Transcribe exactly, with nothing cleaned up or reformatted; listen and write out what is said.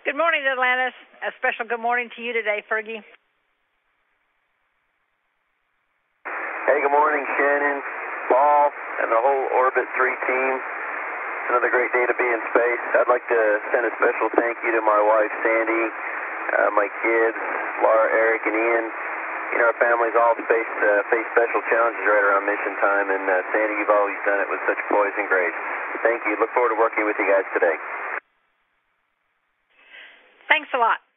Good morning, Atlantis. A special good morning to you today, Fergie. Hey, good morning, Shannon, Paul, and the whole Orbit three team. Another great day to be in space. I'd like to send a special thank you to my wife, Sandy, uh, my kids, Laura, Eric, and Ian. You know, our families all face, uh, face special challenges right around mission time, and uh, Sandy, you've always done it with such poise and grace. Thank you. Look forward to working with you guys today. Thanks a lot.